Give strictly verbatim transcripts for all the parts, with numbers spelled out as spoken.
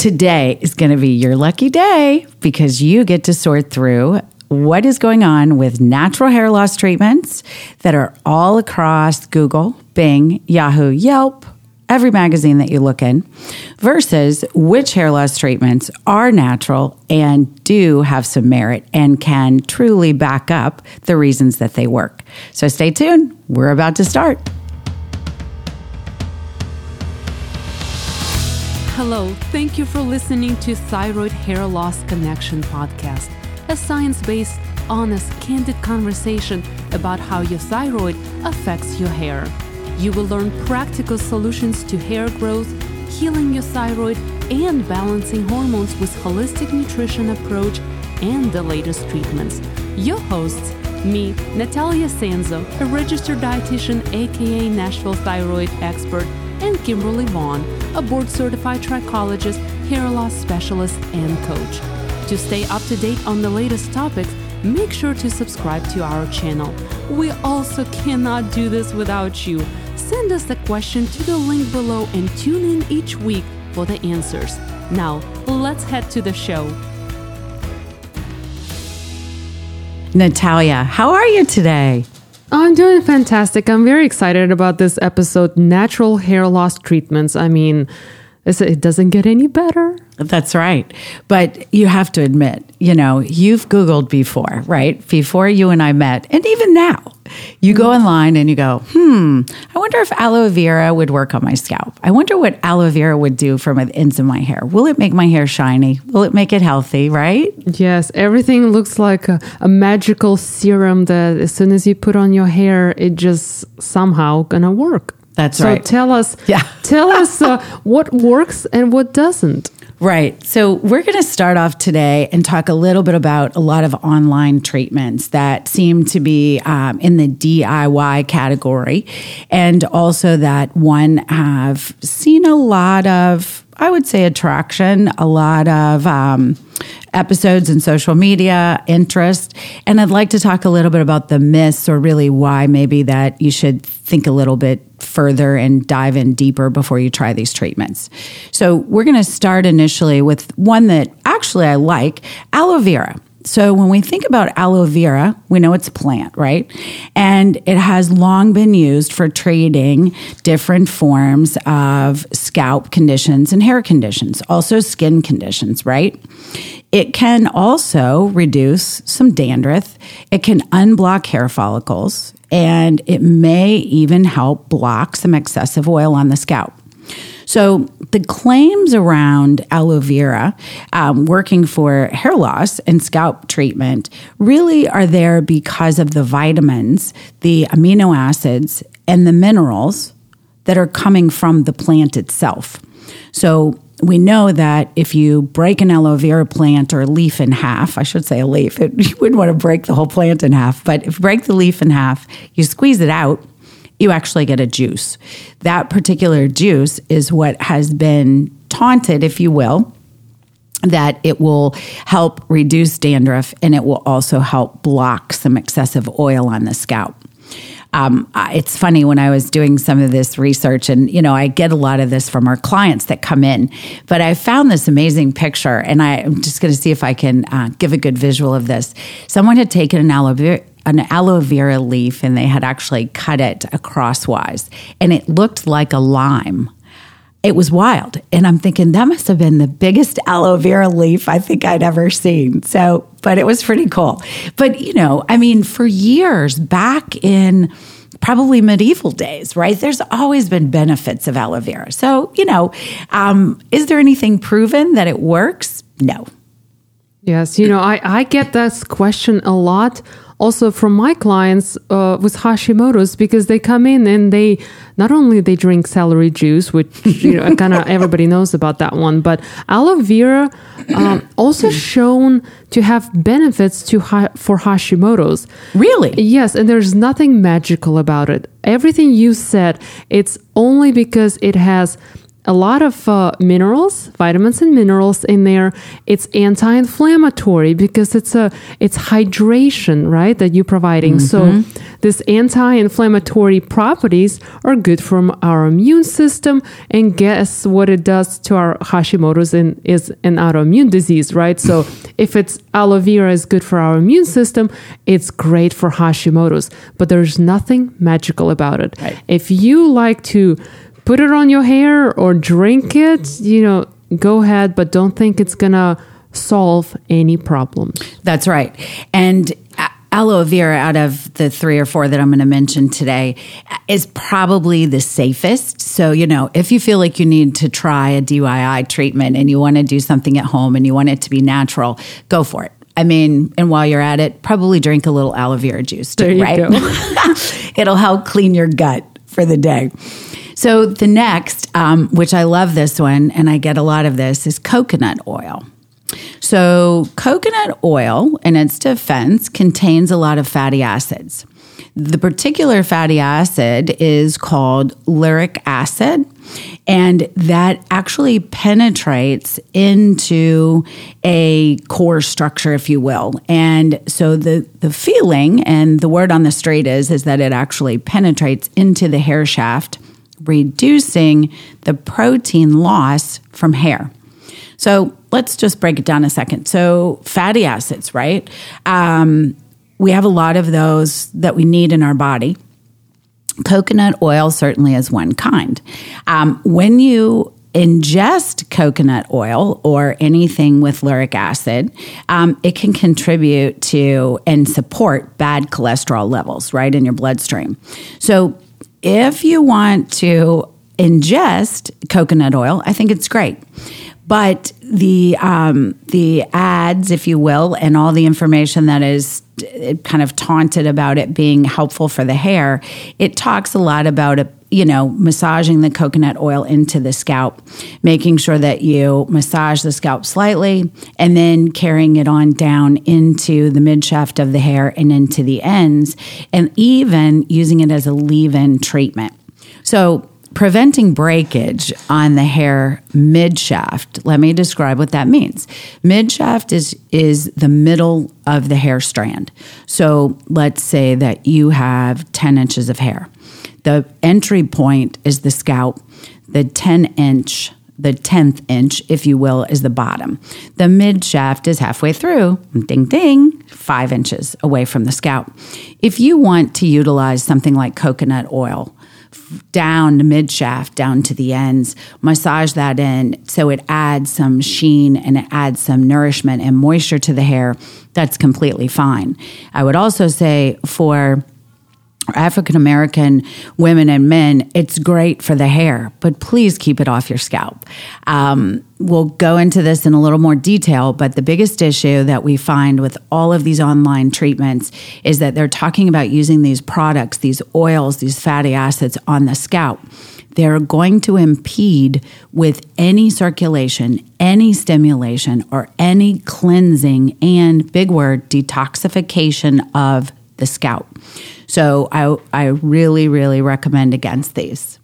today is going to be your lucky day because you get to sort through what is going on with natural hair loss treatments that are all across Google, Bing, Yahoo, Yelp, every magazine that you look in, versus which hair loss treatments are natural and do have some merit and can truly back up the reasons that they work. So stay tuned. We're about to start. Hello, thank you for listening to Thyroid Hair Loss Connection podcast, a science-based, honest, candid conversation about how your thyroid affects your hair. You will learn practical solutions to hair growth, healing your thyroid, and balancing hormones with holistic nutrition approach and the latest treatments. Your hosts, me, Natalia Sanzo, a registered dietitian, aka Nashville thyroid expert, and Kimberly Vaughn, a board-certified trichologist, hair loss specialist, and coach. To stay up to date on the latest topics, make sure to subscribe to our channel. We also cannot do this without you. Send us a question to the link below and tune in each week for the answers. Now, let's head to the show. Natalia, how are you today? I'm doing fantastic. I'm very excited about this episode, Natural Hair Loss Treatments. I mean, it doesn't get any better. That's right. But you have to admit, you know, you've Googled before, right? Before you and I met, and even now, you go online and you go, hmm, I wonder if aloe vera would work on my scalp. I wonder what aloe vera would do for the ends of my hair. Will it make my hair shiny? Will it make it healthy, right? Yes, everything looks like a, a magical serum that as soon as you put on your hair, it just somehow gonna work. That's so right. So tell us, yeah. tell us uh, what works and what doesn't. Right. So we're going to start off today and talk a little bit about a lot of online treatments that seem to be um, in the D I Y category, and also that one have seen a lot of, I would say, attraction, a lot of um, episodes in social media, interest. And I'd like to talk a little bit about the myths, or really why maybe that you should think a little bit further and dive in deeper before you try these treatments. So we're going to start initially with one that actually I like, aloe vera. So when we think about aloe vera, we know it's a plant, right? And it has long been used for treating different forms of scalp conditions and hair conditions, also skin conditions, right? It can also reduce some dandruff. It can unblock hair follicles, and it may even help block some excessive oil on the scalp. So the claims around aloe vera um, working for hair loss and scalp treatment really are there because of the vitamins, the amino acids, and the minerals that are coming from the plant itself. So we know that if you break an aloe vera plant or leaf in half, I should say a leaf, it, you wouldn't want to break the whole plant in half, but if you break the leaf in half, you squeeze it out, you actually get a juice. That particular juice is what has been taunted, if you will, that it will help reduce dandruff, and it will also help block some excessive oil on the scalp. Um, it's funny, when I was doing some of this research, and, you know, I get a lot of this from our clients that come in, but I found this amazing picture, and I, I'm just going to see if I can uh, give a good visual of this. Someone had taken an aloe vera, an aloe vera leaf, and they had actually cut it acrosswise, and it looked like a lime. It was wild. And I'm thinking that must have been the biggest aloe vera leaf I think I'd ever seen. So, but it was pretty cool. But, you know, I mean, for years back in probably medieval days, right? There's always been benefits of aloe vera. So, you know, um, is there anything proven that it works? No. Yes. You know, I, I get this question a lot. Also from my clients uh, with Hashimoto's, because they come in and they not only they drink celery juice, which, you know, kind of everybody knows about that one, but aloe vera um, also shown to have benefits to ha- for Hashimoto's. Really? Yes, and there's nothing magical about it. Everything you said, it's only because it has a lot of uh, minerals, vitamins and minerals in there. It's anti-inflammatory because it's a it's hydration, right, that you're providing. Mm-hmm. So these anti-inflammatory properties are good for our immune system. And guess what it does to our Hashimoto's in, is an autoimmune disease, right? So if it's aloe vera is good for our immune system, it's great for Hashimoto's. But there's nothing magical about it. Right. If you like to put it on your hair or drink it, you know, go ahead, but don't think it's going to solve any problems. That's right. And aloe vera, out of the three or four that I'm going to mention today, is probably the safest. So, you know, if you feel like you need to try a D I Y treatment and you want to do something at home and you want it to be natural, go for it. I mean, and while you're at it, probably drink a little aloe vera juice too, there you right? Go. It'll help clean your gut for the day. So the next, um, which I love this one, and I get a lot of this, is coconut oil. So coconut oil, in its defense, contains a lot of fatty acids. The particular fatty acid is called lauric acid, and that actually penetrates into a core structure, if you will. And so the, the feeling, and the word on the street is, is that it actually penetrates into the hair shaft, reducing the protein loss from hair. So let's just break it down a second. So fatty acids, right? Um, we have a lot of those that we need in our body. Coconut oil certainly is one kind. Um, when you ingest coconut oil or anything with lauric acid, um, it can contribute to and support bad cholesterol levels, right, in your bloodstream. So if you want to ingest coconut oil, I think it's great. But the um, the ads, if you will, and all the information that is kind of taunted about it being helpful for the hair, it talks a lot about it, you know, massaging the coconut oil into the scalp, making sure that you massage the scalp slightly, and then carrying it on down into the mid shaft of the hair and into the ends, and even using it as a leave-in treatment. So preventing breakage on the hair mid-shaft, let me describe what that means. Mid-shaft is, is the middle of the hair strand. So let's say that you have ten inches of hair. The entry point is the scalp. The ten inch, the tenth inch, if you will, is the bottom. The mid-shaft is halfway through, ding, ding, five inches away from the scalp. If you want to utilize something like coconut oil, down the mid-shaft, down to the ends, massage that in so it adds some sheen and it adds some nourishment and moisture to the hair, that's completely fine. I would also say for African-American women and men, it's great for the hair, but please keep it off your scalp. Um, we'll go into this in a little more detail, but the biggest issue that we find with all of these online treatments is that they're talking about using these products, these oils, these fatty acids on the scalp. They're going to impede with any circulation, any stimulation, or any cleansing and, big word, detoxification of the scalp. So I I really, really recommend against these.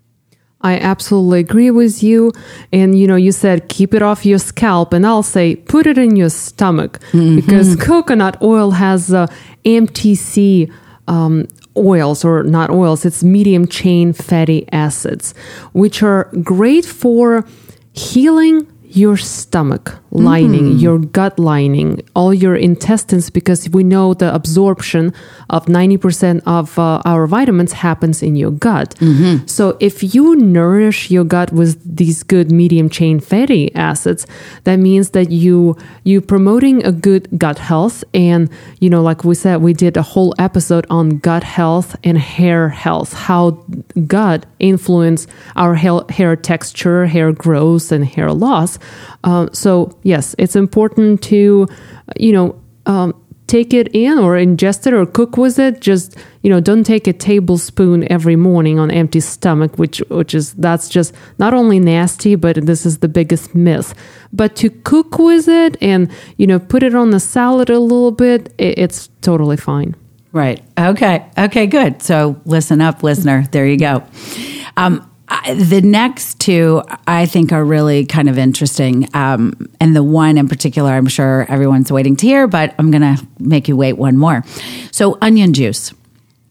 I absolutely agree with you. And, you know, you said keep it off your scalp, and I'll say put it in your stomach, mm-hmm. because coconut oil has uh, M T C um, oils, or not oils, it's medium chain fatty acids, which are great for healing your stomach lining, mm. your gut lining, all your intestines, because we know the absorption of ninety percent of uh, our vitamins happens in your gut. Mm-hmm. So if you nourish your gut with these good medium chain fatty acids, that means that you you promoting a good gut health. And, you know, like we said, we did a whole episode on gut health and hair health, how gut influence our hair, hair texture, hair growth, and hair loss. Uh, so yes, it's important to, you know, um, take it in or ingest it or cook with it. Just, you know, don't take a tablespoon every morning on empty stomach, which which is, that's just not only nasty, but this is the biggest myth. But to cook with it and, you know, put it on the salad a little bit, it, it's totally fine. Right. Okay. Okay, good. So listen up, listener. There you go. Um, I, the next two, I think, are really kind of interesting. Um, and the one in particular, I'm sure everyone's waiting to hear, but I'm going to make you wait one more. So onion juice.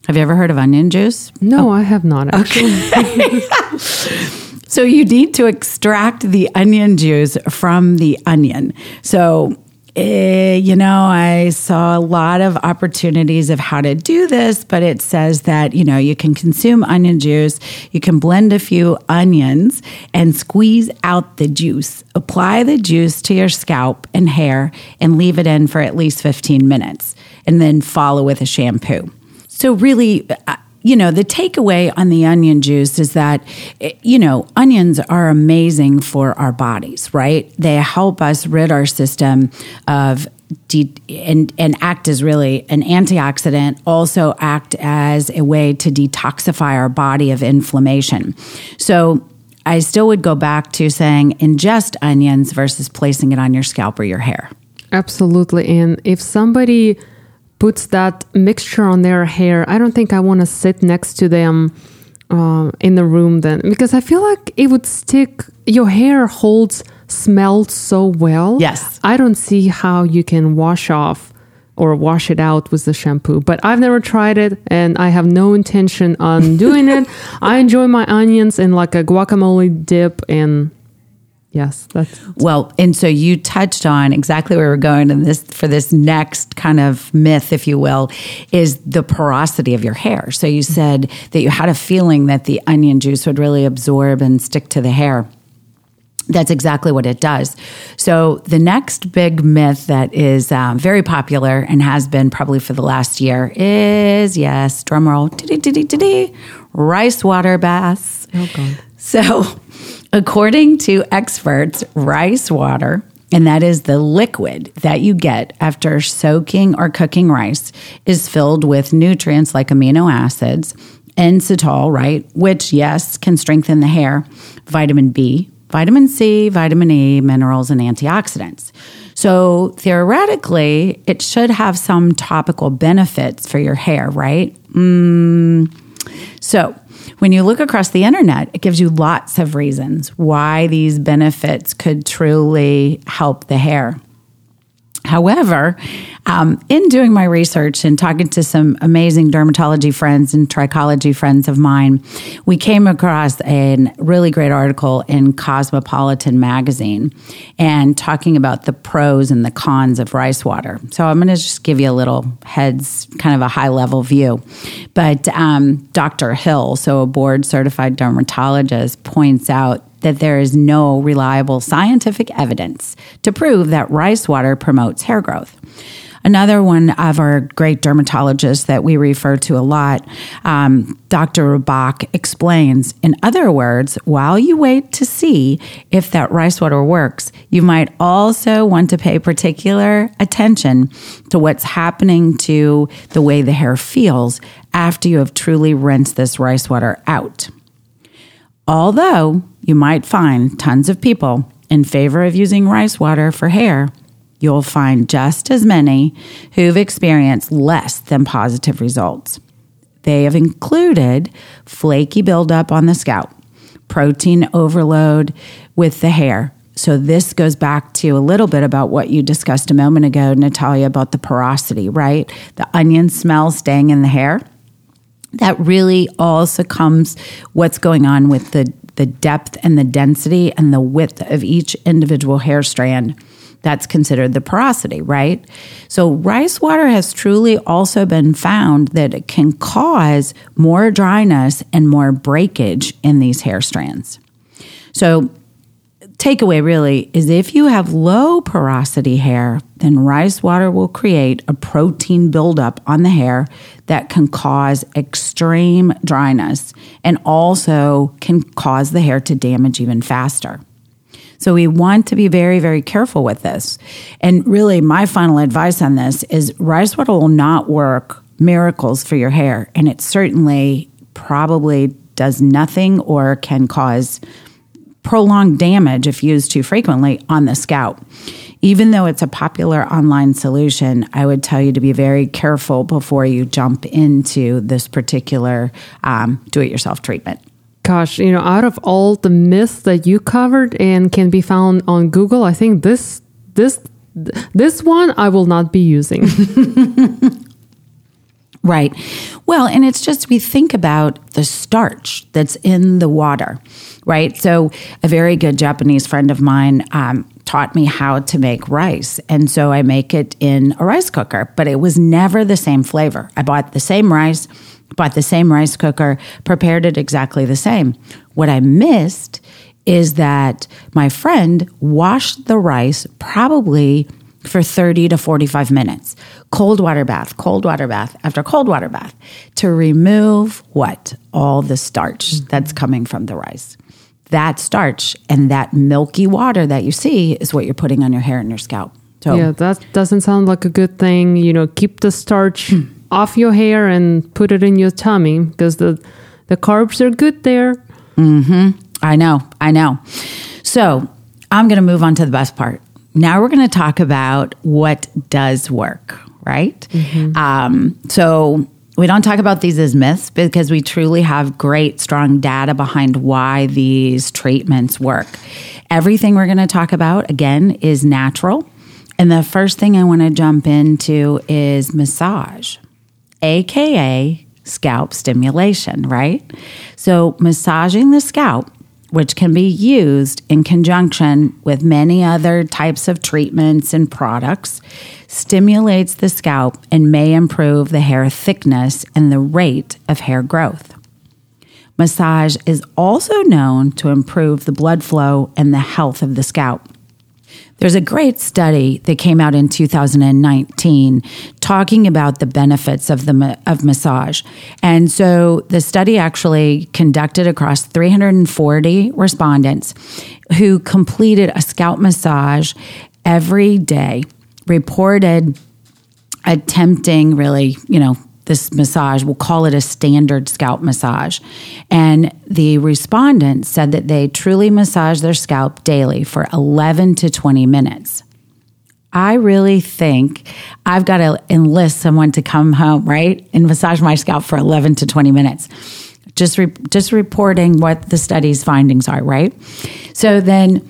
Have you ever heard of onion juice? No, oh. I have not actually. Okay. So you need to extract the onion juice from the onion. So, eh, you know, I saw a lot of opportunities of how to do this, but it says that, you know, you can consume onion juice, you can blend a few onions and squeeze out the juice. Apply the juice to your scalp and hair and leave it in for at least fifteen minutes, and then follow with a shampoo. So really, you know, the takeaway on the onion juice is that, you know, onions are amazing for our bodies, right? They help us rid our system of de- and, and act as really an antioxidant, also act as a way to detoxify our body of inflammation. So I still would go back to saying ingest onions versus placing it on your scalp or your hair. Absolutely. And if somebody puts that mixture on their hair, I don't think I want to sit next to them uh, in the room then, because I feel like it would stick. Your hair holds smell so well. Yes. I don't see how you can wash off or wash it out with the shampoo, but I've never tried it and I have no intention on doing it. I enjoy my onions in like a guacamole dip, and yes, that's well. And so you touched on exactly where we're going in this for this next kind of myth, if you will, is the porosity of your hair. So you said that you had a feeling that the onion juice would really absorb and stick to the hair. That's exactly what it does. So the next big myth that is um, very popular and has been probably for the last year is, yes, drum roll, rice water baths. Oh, God. So according to experts, rice water, and that is the liquid that you get after soaking or cooking rice, is filled with nutrients like amino acids, N-citol, right, which, yes, can strengthen the hair, vitamin B, vitamin C, vitamin E, minerals, and antioxidants. So theoretically, it should have some topical benefits for your hair, right? Mm. So when you look across the internet, it gives you lots of reasons why these benefits could truly help the hair. However, um, in doing my research and talking to some amazing dermatology friends and trichology friends of mine, we came across a really great article in Cosmopolitan magazine and talking about the pros and the cons of rice water. So I'm going to just give you a little heads, kind of a high-level view. But um, Doctor Hill, so a board-certified dermatologist, points out that there is no reliable scientific evidence to prove that rice water promotes hair growth. Another one of our great dermatologists that we refer to a lot, um, Doctor Rabach, explains, in other words, while you wait to see if that rice water works, you might also want to pay particular attention to what's happening to the way the hair feels after you have truly rinsed this rice water out. Although you might find tons of people in favor of using rice water for hair, you'll find just as many who've experienced less than positive results. They have included flaky buildup on the scalp, protein overload with the hair. So this goes back to a little bit about what you discussed a moment ago, Natalia, about the porosity, right? The onion smell staying in the hair. That really also comes what's going on with the, the depth and the density and the width of each individual hair strand. That's considered the porosity, right? So rice water has truly also been found that it can cause more dryness and more breakage in these hair strands. So takeaway really is if you have low porosity hair, then rice water will create a protein buildup on the hair that can cause extreme dryness and also can cause the hair to damage even faster. So we want to be very, very careful with this. And really, my final advice on this is rice water will not work miracles for your hair, and it certainly probably does nothing or can cause prolonged damage if used too frequently on the scalp. Even though it's a popular online solution, I would tell you to be very careful before you jump into this particular um, do-it-yourself treatment. Gosh, you know, out of all the myths that you covered and can be found on Google, I think this this this one I will not be using. Right. Well, and it's just, we think about the starch that's in the water, right? So a very good Japanese friend of mine um, taught me how to make rice. And so I make it in a rice cooker, but it was never the same flavor. I bought the same rice, bought the same rice cooker, prepared it exactly the same. What I missed is that my friend washed the rice probably for thirty to forty-five minutes. Cold water bath, cold water bath, after cold water bath, to remove what? All the starch mm-hmm. that's coming from the rice. That starch and that milky water that you see is what you're putting on your hair and your scalp. So, yeah, that doesn't sound like a good thing. You know, keep the starch off your hair and put it in your tummy because the, the carbs are good there. Mm-hmm. I know, I know. So I'm going to move on to the best part. Now we're going to talk about what does work, right? Mm-hmm. Um, so we don't talk about these as myths because we truly have great, strong data behind why these treatments work. Everything we're going to talk about, again, is natural. And the first thing I want to jump into is massage, A K A scalp stimulation, right? So massaging the scalp, which can be used in conjunction with many other types of treatments and products, stimulates the scalp and may improve the hair thickness and the rate of hair growth. Massage is also known to improve the blood flow and the health of the scalp. There's a great study that came out in two thousand nineteen talking about the benefits of the of massage. And so the study actually conducted across three hundred forty respondents who completed a scalp massage every day, reported attempting really, you know, this massage, we'll call it a standard scalp massage. And the respondents said that they truly massage their scalp daily for eleven to twenty minutes. I really think I've got to enlist someone to come home, right, and massage my scalp for eleven to twenty minutes. Just, re- just reporting what the study's findings are, right? So then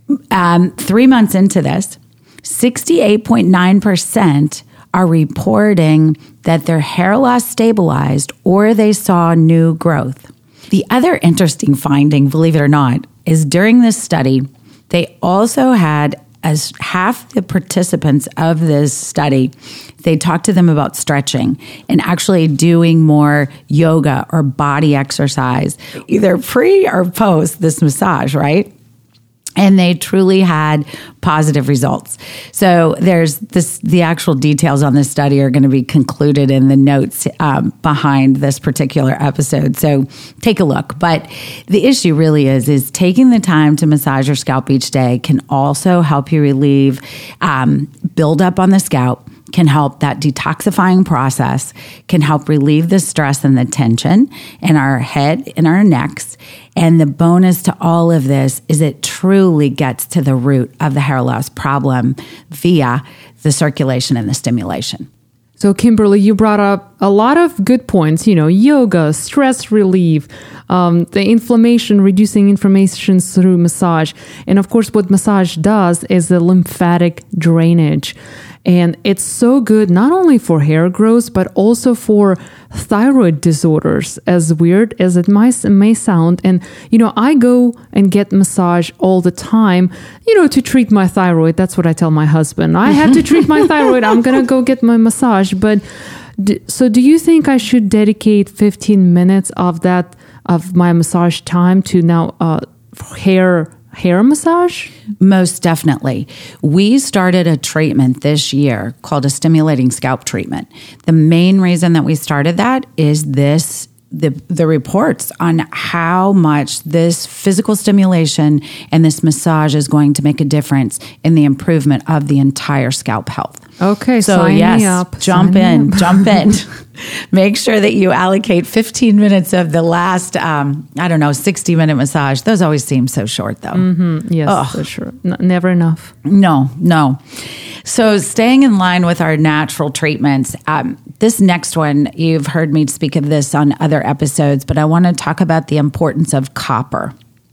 um, three months into this, sixty-eight point nine percent are reporting that their hair loss stabilized or they saw new growth. The other interesting finding, believe it or not, is during this study, they also had, as half the participants of this study, they talked to them about stretching and actually doing more yoga or body exercise, either pre or post this massage, right? And they truly had positive results. So there's this, the actual details on this study are going to be concluded in the notes um, behind this particular episode. So take a look. But the issue really is, is taking the time to massage your scalp each day can also help you relieve um, buildup on the scalp, can help that detoxifying process, can help relieve the stress and the tension in our head and our necks. And the bonus to all of this is it truly gets to the root of the hair loss problem via the circulation and the stimulation. So, Kimberly, you brought up a lot of good points, you know, yoga, stress relief, um, the inflammation, reducing inflammation through massage. And of course, what massage does is the lymphatic drainage. And it's so good not only for hair growth, but also for thyroid disorders, as weird as it might, may sound. And, you know, I go and get massage all the time, you know, to treat my thyroid. That's what I tell my husband. I have to treat my thyroid. I'm going to go get my massage. But d- so do you think I should dedicate fifteen minutes of that, of my massage time to now uh, hair hair massage? Most definitely. We started a treatment this year called a stimulating scalp treatment. The main reason that we started that is this the the reports on how much this physical stimulation and this massage is going to make a difference in the improvement of the entire scalp health. Okay, so sign yes, me up. jump Sign in, jump in. Make sure that you allocate fifteen minutes of the last, um, I don't know, sixty minute massage. Those always seem so short though. Mm-hmm. Yes, Ugh. for sure. N- never enough. No, no. So staying in line with our natural treatments, um, this next one, you've heard me speak of this on other episodes, but I want to talk about the importance of copper.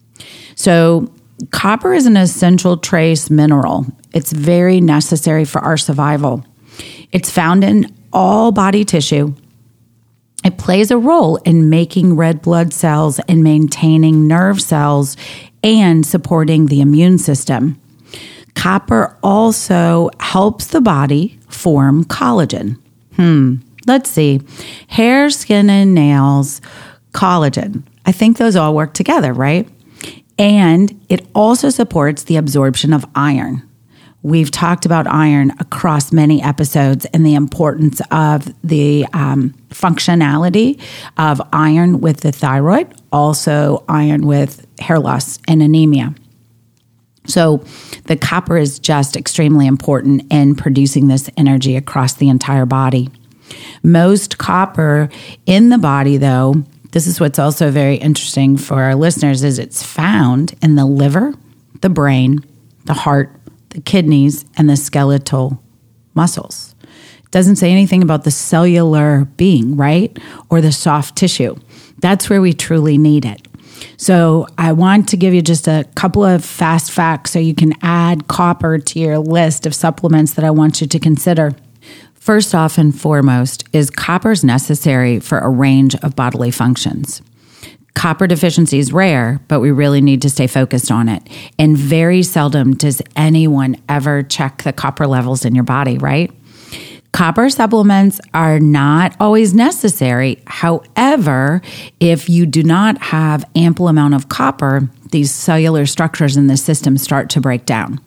So copper is an essential trace mineral. It's very necessary for our survival. It's found in all body tissue, It plays a role in making red blood cells and maintaining nerve cells and supporting the immune system. Copper also helps the body form collagen. Hmm. Let's see. Hair, skin, and nails, collagen. I think those all work together, right? And it also supports the absorption of iron. We've talked about iron across many episodes and the importance of the um, functionality of iron with the thyroid, also iron with hair loss and anemia. So the copper is just extremely important in producing this energy across the entire body. Most copper in the body, though, this is what's also very interesting for our listeners, is it's found in the liver, the brain, the heart, the kidneys, and the skeletal muscles. It doesn't say anything about the cellular being, right? Or the soft tissue. That's where we truly need it. So I want to give you just a couple of fast facts so you can add copper to your list of supplements that I want you to consider. First off and foremost is copper is necessary for a range of bodily functions. Copper deficiency is rare, but we really need to stay focused on it. And very seldom does anyone ever check the copper levels in your body, right? Copper supplements are not always necessary. However, if you do not have ample amount of copper, these cellular structures in the system start to break down.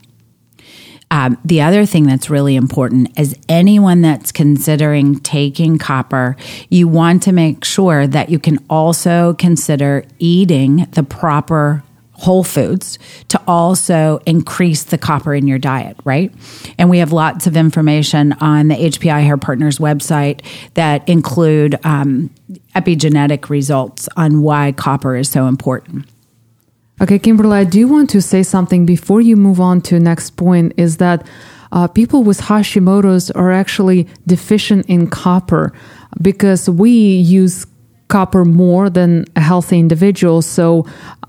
Um, the other thing that's really important is anyone that's considering taking copper, you want to make sure that you can also consider eating the proper whole foods to also increase the copper in your diet, right? And we have lots of information on the H P I Hair Partners website that include um, epigenetic results on why copper is so important. Okay, Kimberly, I do want to say something before you move on to the next point, is that uh, people with Hashimoto's are actually deficient in copper because we use copper more than a healthy individual. So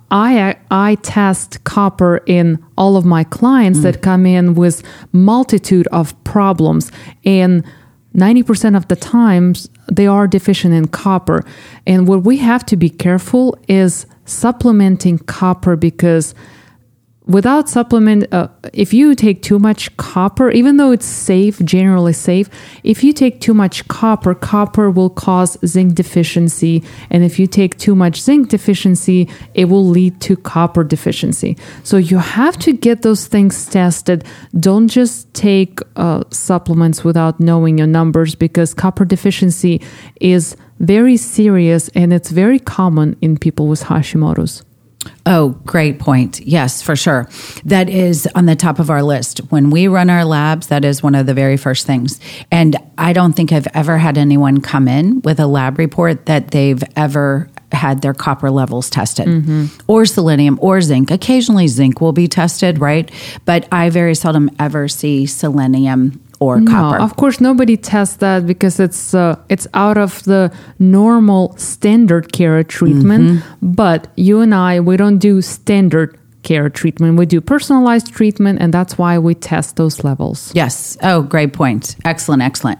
I I test copper in all of my clients mm. that come in with multitude of problems, and ninety percent of the times they are deficient in copper. And what we have to be careful is supplementing copper, because without supplement, uh, if you take too much copper, even though it's safe, generally safe, if you take too much copper, copper will cause zinc deficiency. And if you take too much zinc deficiency, it will lead to copper deficiency. So you have to get those things tested. Don't just take uh, supplements without knowing your numbers, because copper deficiency is very serious and it's very common in people with Hashimoto's. Oh, great point. Yes, for sure. That is on the top of our list. When we run our labs, that is one of the very first things. And I don't think I've ever had anyone come in with a lab report that they've ever had their copper levels tested, mm-hmm. or selenium or zinc. Occasionally zinc will be tested, right? But I very seldom ever see selenium or no, copper. Of course, nobody tests that because it's uh, it's out of the normal standard care treatment. Mm-hmm. But you and I, we don't do standard care treatment. We do personalized treatment, and that's why we test those levels. Yes. Oh, great point. Excellent, excellent.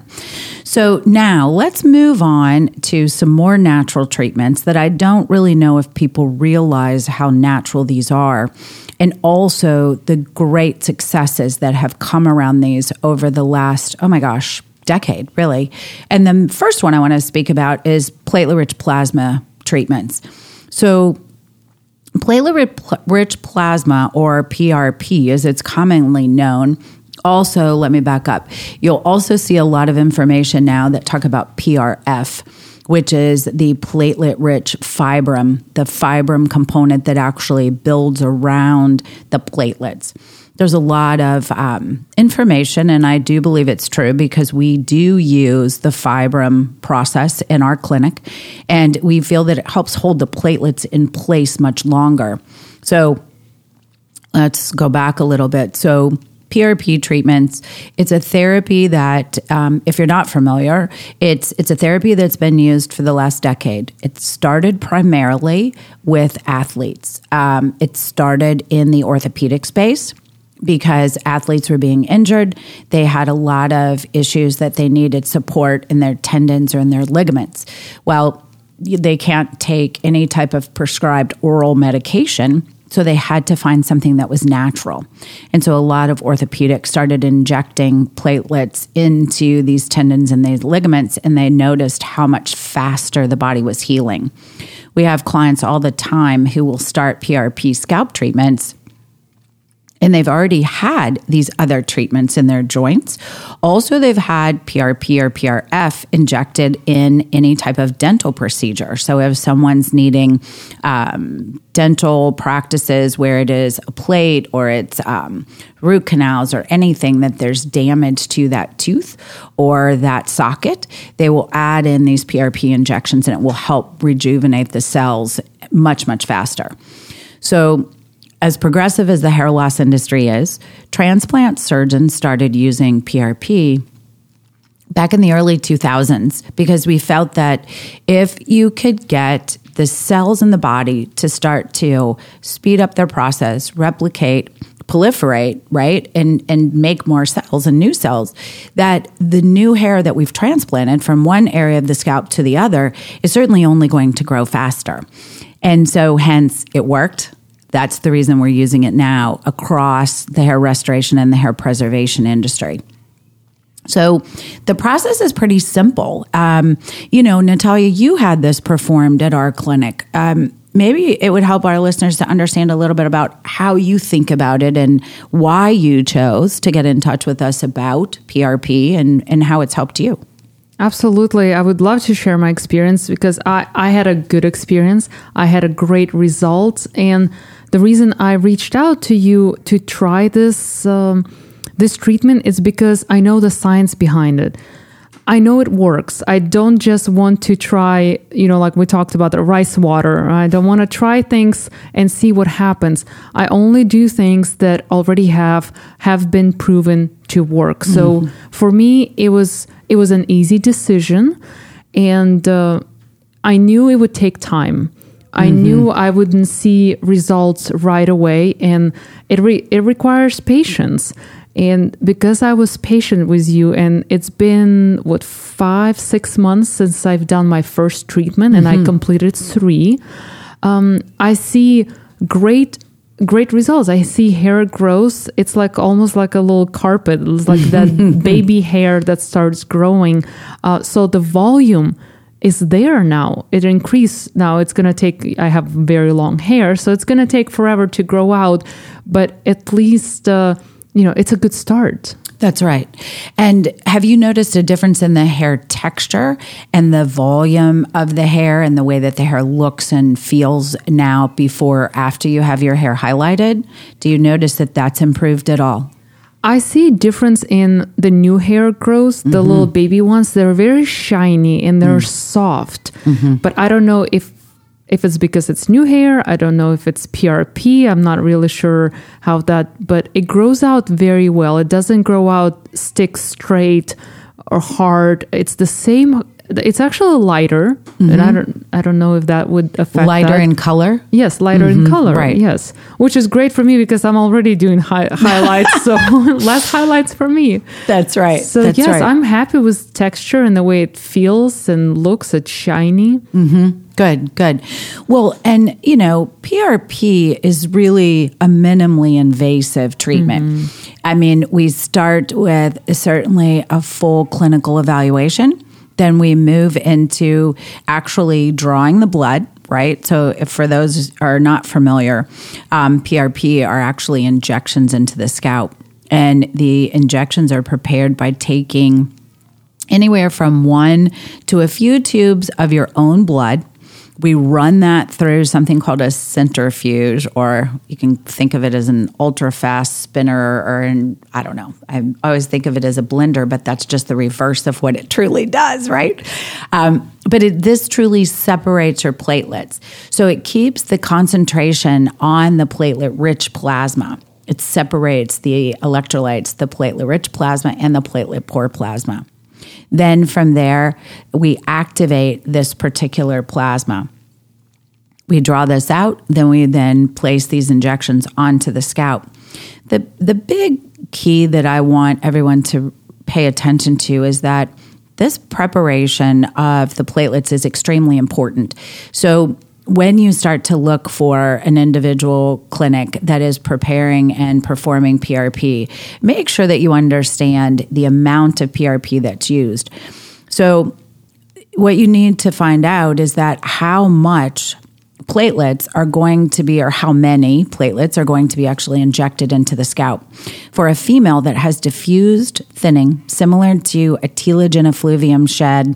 So now let's move on to some more natural treatments that I don't really know if people realize how natural these are, and also the great successes that have come around these over the last, oh my gosh, decade, really. And the first one I want to speak about is platelet-rich plasma treatments. So platelet-rich plasma, or P R P, as it's commonly known. Also, let me back up. You'll also see a lot of information now that talk about P R F, which is the platelet-rich fibrin, the fibrin component that actually builds around the platelets. There's a lot of um, information, and I do believe it's true because we do use the fibrin process in our clinic, and we feel that it helps hold the platelets in place much longer. So let's go back a little bit. So P R P treatments, it's a therapy that, um, if you're not familiar, it's it's a therapy that's been used for the last decade. It started primarily with athletes. Um, it started in the orthopedic space, because athletes were being injured. They had a lot of issues that they needed support in their tendons or in their ligaments. Well, they can't take any type of prescribed oral medication, so they had to find something that was natural. And so a lot of orthopedics started injecting platelets into these tendons and these ligaments, and they noticed how much faster the body was healing. We have clients all the time who will start P R P scalp treatments, and they've already had these other treatments in their joints. Also, they've had P R P or P R F injected in any type of dental procedure. So if someone's needing um, dental practices where it is a plate or it's um, root canals or anything that there's damage to that tooth or that socket, they will add in these P R P injections, and it will help rejuvenate the cells much, much faster. So as progressive as the hair loss industry is, transplant surgeons started using P R P back in the early two thousands because we felt that if you could get the cells in the body to start to speed up their process, replicate, proliferate, right, and, and make more cells and new cells, that the new hair that we've transplanted from one area of the scalp to the other is certainly only going to grow faster. And so hence it worked. That's the reason we're using it now across the hair restoration and the hair preservation industry. So the process is pretty simple. Um, you know, Natalia, you had this performed at our clinic. Um, maybe it would help our listeners to understand a little bit about how you think about it and why you chose to get in touch with us about P R P and, and how it's helped you. Absolutely. I would love to share my experience because I, I had a good experience. I had a great result. And the reason I reached out to you to try this um, this treatment is because I know the science behind it. I know it works. I don't just want to try, you know, like we talked about the rice water. I don't want to try things and see what happens. I only do things that already have have been proven to work. Mm-hmm. So for me, it was it was an easy decision, and uh, I knew it would take time. I mm-hmm. knew I wouldn't see results right away, and it re- it requires patience. And because I was patient with you, and it's been, what, five, six months since I've done my first treatment, and mm-hmm. I completed three, um, I see great, great results. I see hair growth. It's like almost like a little carpet. It's like that baby hair that starts growing. Uh, so the volume is there now. It increased. Now it's going to take, I have very long hair, so it's going to take forever to grow out, but at least... Uh, you know, it's a good start. That's right. And have you noticed a difference in the hair texture and the volume of the hair and the way that the hair looks and feels now before or after you have your hair highlighted? Do you notice that that's improved at all? I see a difference in the new hair growth, the mm-hmm. little baby ones. They're very shiny and they're mm. soft. Mm-hmm. But I don't know if If it's because it's new hair, I don't know if it's P R P. I'm not really sure how that, but it grows out very well. It doesn't grow out stick straight or hard. It's the same. It's actually lighter, mm-hmm. and I don't. I don't know if that would affect lighter that. in color. Yes, lighter mm-hmm. in color. Right. Yes, which is great for me because I'm already doing hi- highlights, so less highlights for me. That's right. So That's yes, right. I'm happy with texture and the way it feels and looks. It's shiny. Mm-hmm. Good, good. Well, and, you know, P R P is really a minimally invasive treatment. Mm-hmm. I mean, we start with certainly a full clinical evaluation. Then we move into actually drawing the blood, right? So if for those who are not familiar, um, P R P are actually injections into the scalp. And the injections are prepared by taking anywhere from one to a few tubes of your own blood. We run that through something called a centrifuge, or you can think of it as an ultra-fast spinner, or an, I don't know. I always think of it as a blender, but that's just the reverse of what it truly does, right? Um, but it, this truly separates your platelets. So it keeps the concentration on the platelet-rich plasma. It separates the electrolytes, the platelet-rich plasma, and the platelet-poor plasma. Then from there, we activate this particular plasma. We draw this out, then we then place these injections onto the scalp. the the big key that I want everyone to pay attention to is that this preparation of the platelets is extremely important. So when you start to look for an individual clinic that is preparing and performing P R P, make sure that you understand the amount of P R P that's used. So what you need to find out is that how much platelets are going to be, or how many platelets are going to be actually injected into the scalp. For a female that has diffused thinning, similar to a telogen effluvium shed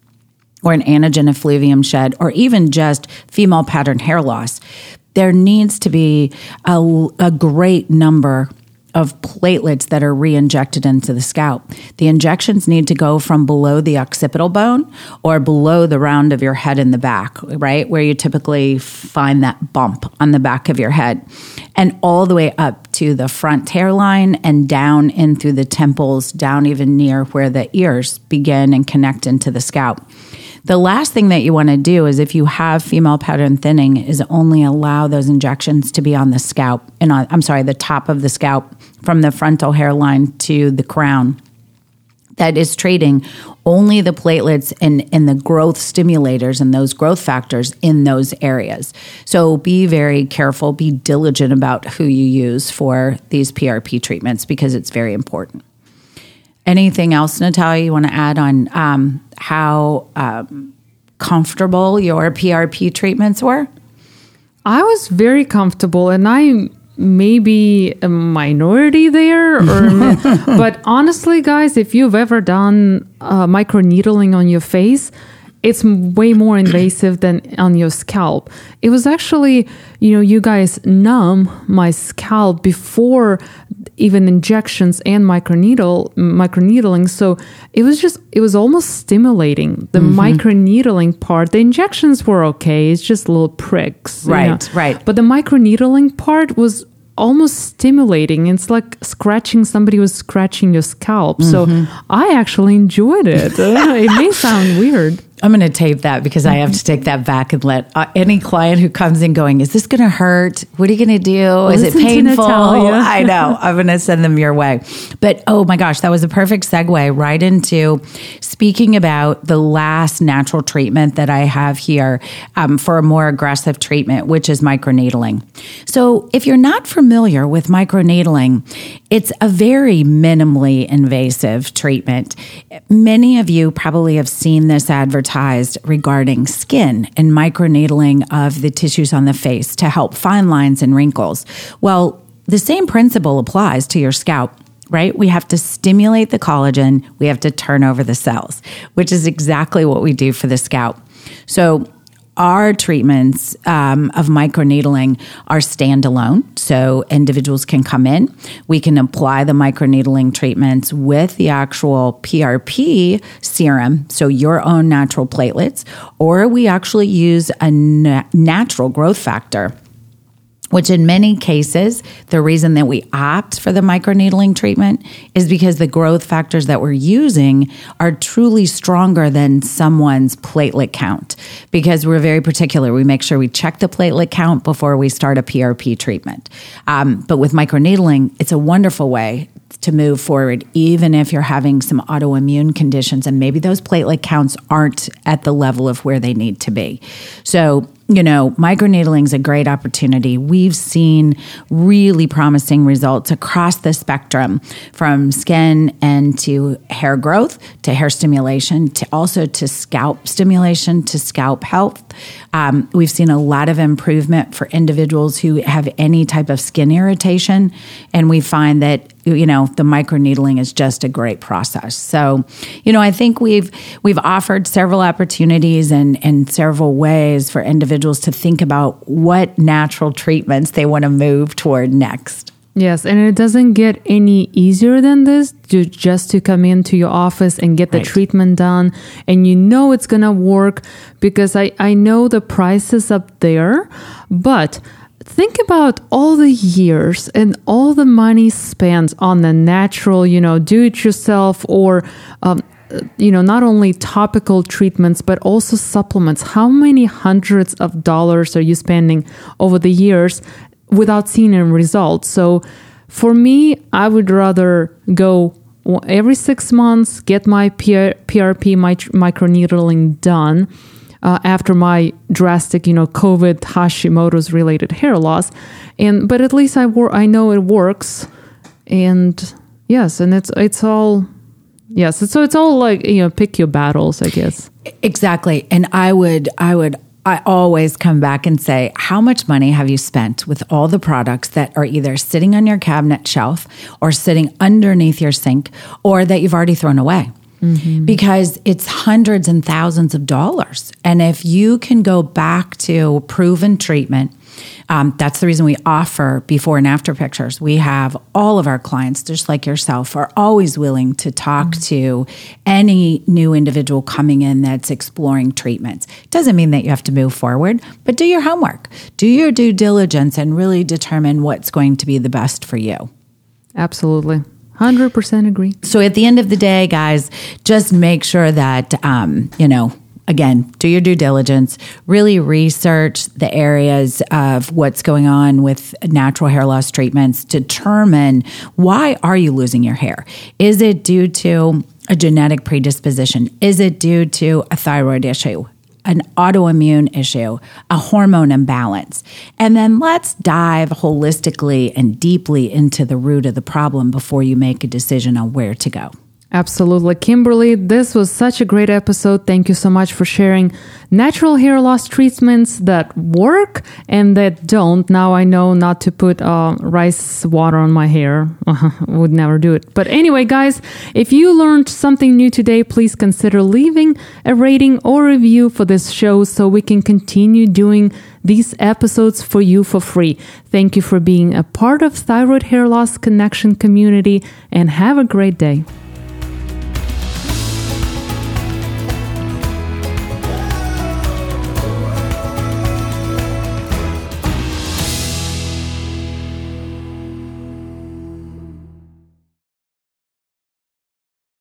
or an anagen effluvium shed, or even just female pattern hair loss, there needs to be a, a great number of platelets that are re-injected into the scalp. The injections need to go from below the occipital bone or below the round of your head in the back, right? Where you typically find that bump on the back of your head, and all the way up to the front hairline and down in through the temples, down even near where the ears begin and connect into the scalp. The last thing that you want to do is, if you have female pattern thinning, is only allow those injections to be on the scalp, and on, I'm sorry, the top of the scalp from the frontal hairline to the crown. That is treating only the platelets and, and the growth stimulators and those growth factors in those areas. So be very careful, be diligent about who you use for these P R P treatments, because it's very important. Anything else, Natalia, you want to add on um, how um, comfortable your P R P treatments were? I was very comfortable, and I may be a minority there. Or, but honestly, guys, if you've ever done uh, microneedling on your face, it's way more invasive than on your scalp. It was actually, you know, you guys numb my scalp before even injections and microneedle, microneedling. So it was just, it was almost stimulating. The mm-hmm. microneedling part, the injections were okay. It's just little pricks. Right, you know? right. But the microneedling part was almost stimulating. It's like scratching, somebody was scratching your scalp. Mm-hmm. So I actually enjoyed it. It may sound weird. I'm going to tape that, because I have to take that back and let uh, any client who comes in going, is this going to hurt? What are you going to do? Is Listen it painful? I know. I'm going to send them your way. But oh my gosh, that was a perfect segue right into speaking about the last natural treatment that I have here um, for a more aggressive treatment, which is microneedling. So if you're not familiar with microneedling, it's a very minimally invasive treatment. Many of you probably have seen this advertised regarding skin and microneedling of the tissues on the face to help fine lines and wrinkles. Well, the same principle applies to your scalp, right? We have to stimulate the collagen. We have to turn over the cells, which is exactly what we do for the scalp. So our treatments um, of microneedling are standalone, so individuals can come in. We can apply the microneedling treatments with the actual P R P serum, so your own natural platelets, or we actually use a na- natural growth factor, which in many cases, the reason that we opt for the microneedling treatment is because the growth factors that we're using are truly stronger than someone's platelet count, because we're very particular. We make sure we check the platelet count before we start a P R P treatment. Um, but with microneedling, it's a wonderful way to move forward, even if you're having some autoimmune conditions and maybe those platelet counts aren't at the level of where they need to be. So, you know, microneedling is a great opportunity. We've seen really promising results across the spectrum, from skin and to hair growth, to hair stimulation, to also to scalp stimulation, to scalp health. Um, we've seen a lot of improvement for individuals who have any type of skin irritation, and we find that, you know, the microneedling is just a great process. So, you know, I think we've we've offered several opportunities and, and several ways for individuals to think about what natural treatments they want to move toward next. Yes, and it doesn't get any easier than this, to just to come into your office and get the Right. treatment done, and you know it's going to work, because I, I know the price is up there, but think about all the years and all the money spent on the natural, you know, do-it-yourself or, um, you know, not only topical treatments, but also supplements. How many hundreds of dollars are you spending over the years without seeing a result? So For me, I would rather go every six months, get my P R P microneedling done uh, after my drastic, you know, COVID Hashimoto's related hair loss. And but at least I wor- I know it works. And yes, and it's it's all yes, so it's all like, you know, pick your battles, I guess. Exactly. And I would I would I always come back and say, how much money have you spent with all the products that are either sitting on your cabinet shelf or sitting underneath your sink or that you've already thrown away? Mm-hmm. Because it's hundreds and thousands of dollars. And if you can go back to proven treatment, um, that's the reason we offer before and after pictures. We have all of our clients, just like yourself, are always willing to talk mm-hmm. to any new individual coming in that's exploring treatments. Doesn't mean that you have to move forward, but do your homework, do your due diligence, and really determine what's going to be the best for you. Absolutely. one hundred percent agree. So at the end of the day, guys, just make sure that, um, you know, again, do your due diligence, really research the areas of what's going on with natural hair loss treatments, determine why are you losing your hair? Is it due to a genetic predisposition? Is it due to a thyroid issue? An autoimmune issue, a hormone imbalance? And then let's dive holistically and deeply into the root of the problem before you make a decision on where to go. Absolutely. Kimberly, this was such a great episode. Thank you so much for sharing natural hair loss treatments that work and that don't. Now I know not to put uh, rice water on my hair. Would never do it. But anyway, guys, if you learned something new today, please consider leaving a rating or review for this show so we can continue doing these episodes for you for free. Thank you for being a part of Thyroid Hair Loss Connection community and have a great day.